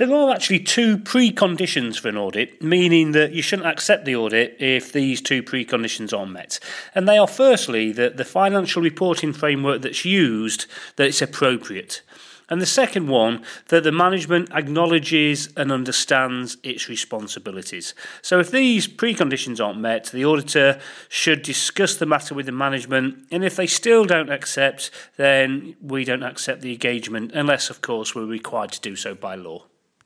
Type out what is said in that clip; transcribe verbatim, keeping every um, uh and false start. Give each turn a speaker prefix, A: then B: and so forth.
A: There are actually two preconditions for an audit, meaning that you shouldn't accept the audit if these two preconditions are met. And they are firstly that the financial reporting framework that's used, that it's appropriate. And the second one, that the management acknowledges and understands its responsibilities. So if these preconditions aren't met, the auditor should discuss the matter with the management, and if they still don't accept, then we don't accept the engagement, unless, of course, we're required to do so by law.